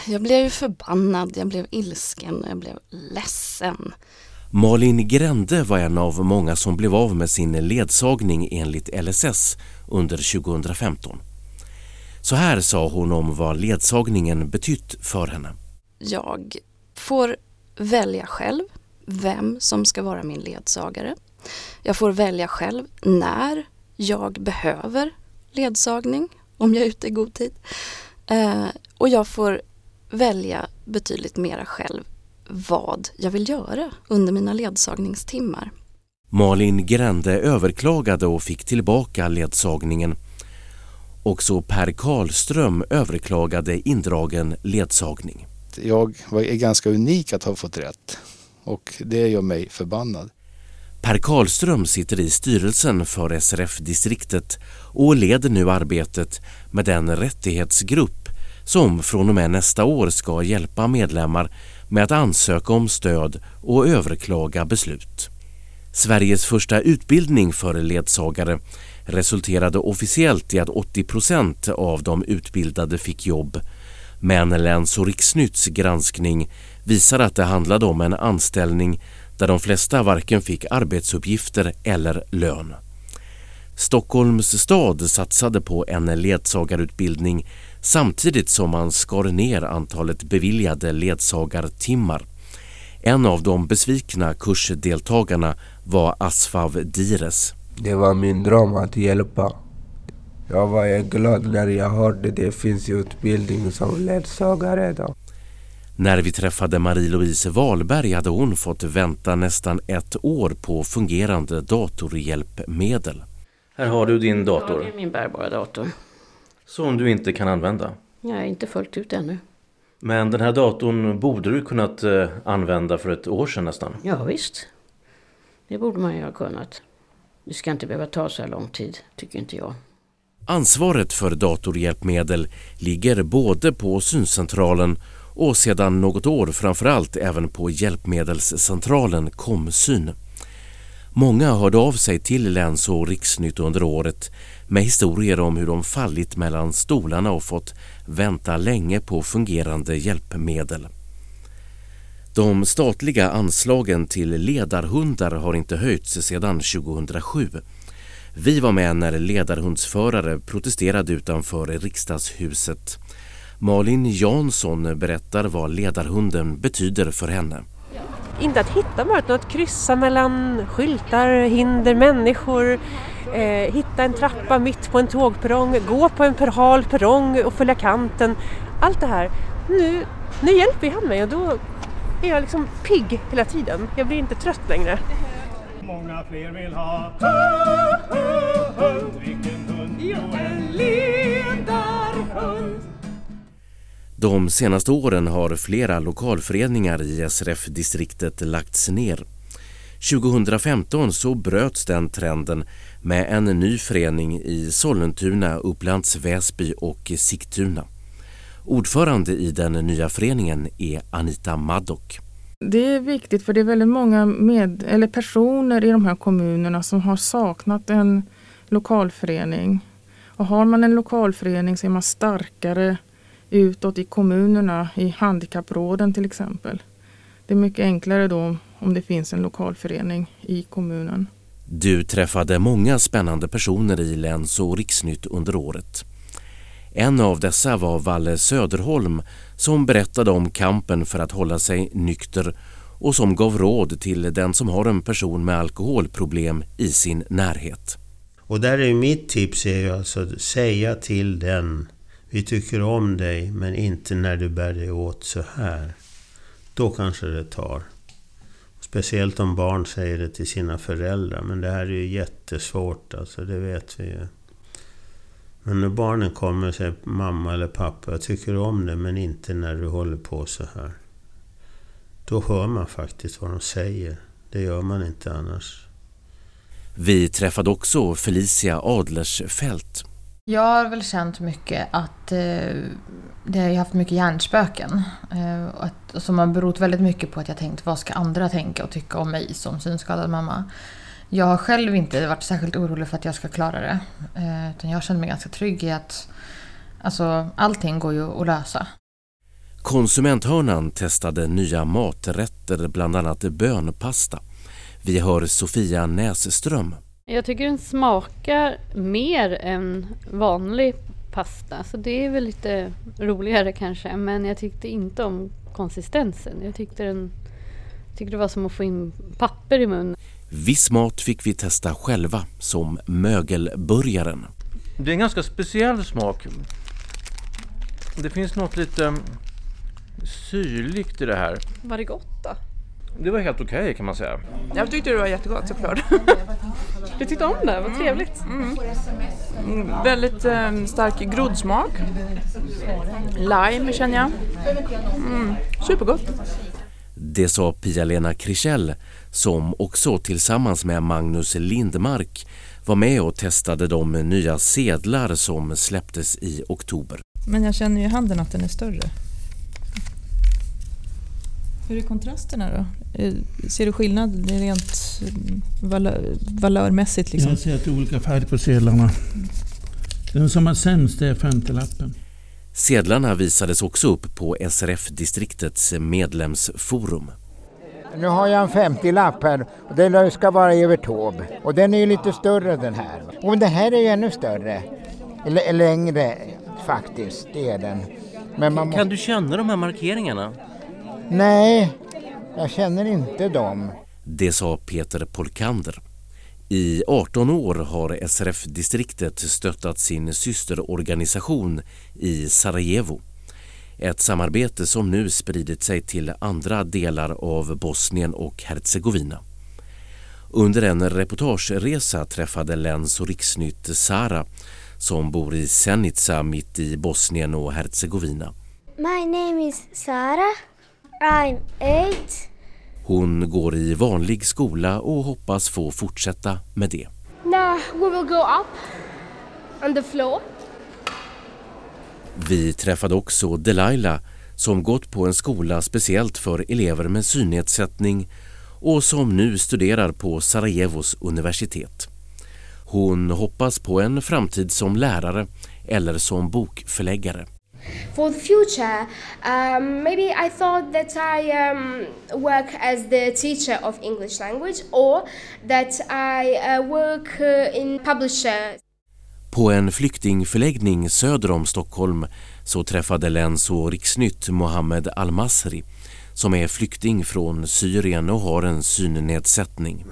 Jag blev förbannad, jag blev ilsken, jag blev ledsen. Malin Grände var en av många som blev av med sin ledsagning enligt LSS under 2015. Så här sa hon om vad ledsagningen betytt för henne. Jag får välja själv vem som ska vara min ledsagare. Jag får välja själv när jag behöver ledsagning, om jag är ute i god tid. Och jag får välja betydligt mera själv vad jag vill göra under mina ledsagningstimmar. Malin Grände överklagade och fick tillbaka ledsagningen. Också Per Karlström överklagade indragen ledsagning. Jag är ganska unik att ha fått rätt och det gör mig förbannad. Per Karlström sitter i styrelsen för SRF-distriktet och leder nu arbetet med den rättighetsgrupp som från och med nästa år ska hjälpa medlemmar med att ansöka om stöd och överklaga beslut. Sveriges första utbildning för ledsagare resulterade officiellt i att 80% av de utbildade fick jobb. Men Läns- och Riksnytts granskning visar att det handlade om en anställning där de flesta varken fick arbetsuppgifter eller lön. Stockholms stad satsade på en ledsagarutbildning samtidigt som man skar ner antalet beviljade ledsagartimmar. En av de besvikna kursdeltagarna var Asfav Dires. Det var min dröm att hjälpa. Jag var glad när jag hörde det finns utbildning som ledsagare då. När vi träffade Marie-Louise Wahlberg hade hon fått vänta nästan 1 år på fungerande datorhjälpmedel. Här har du din dator. Ja, det är min bärbara dator. Som du inte kan använda? Nej, inte fullt ut ännu. Men den här datorn borde du kunnat använda för 1 år sedan nästan. Ja visst, det borde man ju ha kunnat. Det ska inte behöva ta så här lång tid, tycker inte jag. Ansvaret för datorhjälpmedel ligger både på syncentralen och sedan något år framförallt även på hjälpmedelscentralen Komsyn. Många hörde av sig till Läns- och Riksnytt under året med historier om hur de fallit mellan stolarna och fått vänta länge på fungerande hjälpmedel. De statliga anslagen till ledarhundar har inte höjts sedan 2007. Vi var med när ledarhundsförare protesterade utanför riksdagshuset. Malin Jansson berättar vad ledarhunden betyder för henne. Inte att hitta bara utan att kryssa mellan skyltar, hinder, människor, hitta en trappa mitt på en tågperrong, gå på en hal perrong och följa kanten. Allt det här. Nu hjälper han mig och då är jag liksom pigg hela tiden. Jag blir inte trött längre. Många fler vill ha hund. Vilken hund? Jo, en ledarhund. De senaste åren har flera lokalföreningar i SRF-distriktet lagts ner. 2015 så bröts den trenden med en ny förening i Sollentuna, Upplands Väsby och Sigtuna. Ordförande i den nya föreningen är Anita Maddock. Det är viktigt för det är väldigt många personer i de här kommunerna som har saknat en lokalförening. Och har man en lokalförening så är man starkare utåt i kommunerna, i handikappråden till exempel. Det är mycket enklare då om det finns en lokalförening i kommunen. Du träffade många spännande personer i Läns- och Riksnytt under året. En av dessa var Valle Söderholm som berättade om kampen för att hålla sig nykter och som gav råd till den som har en person med alkoholproblem i sin närhet. Och där är mitt tips är ju alltså säga till den: vi tycker om dig men inte när du bär dig åt så här. Då kanske det tar. Speciellt om barn säger det till sina föräldrar. Men det här är ju jättesvårt, alltså, det vet vi ju. Men när barnen kommer och säger mamma eller pappa, jag tycker om det men inte när du håller på så här. Då hör man faktiskt vad de säger. Det gör man inte annars. Vi träffade också Felicia Adlersfält. Jag har väl känt mycket att det har haft mycket hjärnspöken. Som har berott väldigt mycket på att jag tänkt vad ska andra tänka och tycka om mig som synskadad mamma. Jag har själv inte varit särskilt orolig för att jag ska klara det. Utan jag känner mig ganska trygg i att allting går ju att lösa. Konsumenthörnan testade nya maträtter, bland annat bönpasta. Vi hör Sofia Näsström. Jag tycker den smakar mer än vanlig pasta, så det är väl lite roligare kanske. Men jag tyckte inte om konsistensen. Jag tyckte det var som att få in papper i munnen. Viss mat fick vi testa själva, som mögelburgaren. Det är en ganska speciell smak. Det finns något lite syrligt i det här. Var det gott då? Det var helt okej, kan man säga. Jag tyckte det var jättegott, såklart. Du tyckte om det, vad trevligt. Väldigt stark groddsmak. Lime känner jag. Supergott. Det sa Pia-Lena Krischell, som också tillsammans med Magnus Lindmark var med och testade de nya sedlar som släpptes i oktober. Men jag känner ju i handen att den är större. Hur är kontrasterna då? Ser du skillnad rent valörmässigt? Liksom? Jag ser att det är olika färg på sedlarna. Den som har sämst är 50-lappen. Sedlarna visades också upp på SRF-distriktets medlemsforum. Nu har jag en 50-lapp här och den ska vara över tåb. Och den är ju lite större den här. Och den här är ju ännu större. Eller längre faktiskt, det är den. Men Kan du känna de här markeringarna? Nej, jag känner inte dem. Det sa Peter Polkander. I 18 år har SRF-distriktet stöttat sin systerorganisation i Sarajevo. Ett samarbete som nu spridit sig till andra delar av Bosnien och Hercegovina. Under en reportageresa träffade Läns- och riksnytt Sara, som bor i Zenica mitt i Bosnien och Hercegovina. My name is Sara. I'm 8. Hon går i vanlig skola och hoppas få fortsätta med det. Now we will go up on the floor. Vi träffade också Delilah, som gått på en skola speciellt för elever med synnedsättning och som nu studerar på Sarajevos universitet. Hon hoppas på en framtid som lärare eller som bokförläggare. For the future, maybe I thought that I work as the teacher of English language or that I work in publisher. På en flyktingförläggning söder om Stockholm så träffade Läns- och riksnytt Mohammed Al-Masri, som är flykting från Syrien och har en synnedsättning.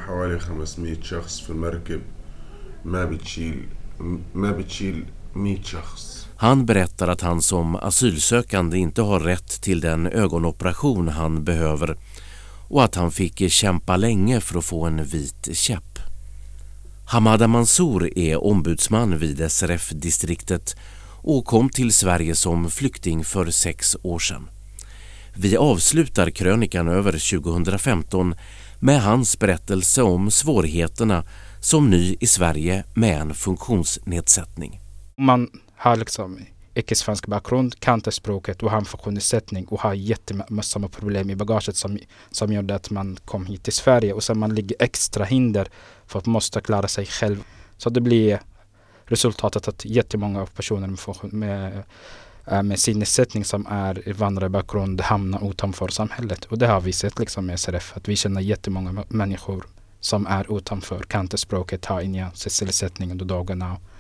Han berättar att han som asylsökande inte har rätt till den ögonoperation han behöver och att han fick kämpa länge för att få en vit käpp. Hamada Mansour är ombudsman vid SRF-distriktet och kom till Sverige som flykting för 6 år sedan. Vi avslutar krönikan över 2015 med hans berättelse om svårigheterna som ny i Sverige med en funktionsnedsättning. Man har liksom icke-svensk bakgrund, kan inte språket och har en funktionsnedsättning och har jättemassor med problem i bagaget som gjorde att man kom hit till Sverige och sen man ligger extra hinder för att man måste klara sig själv. Så det blir resultatet att jättemånga personer med sin nedsättning som är invandrarbakgrund hamnar utanför samhället. Och det har vi sett liksom med SRF, att vi känner jättemånga människor som är utanför, kan inte språket, har ingen sysselsättning under dagarna.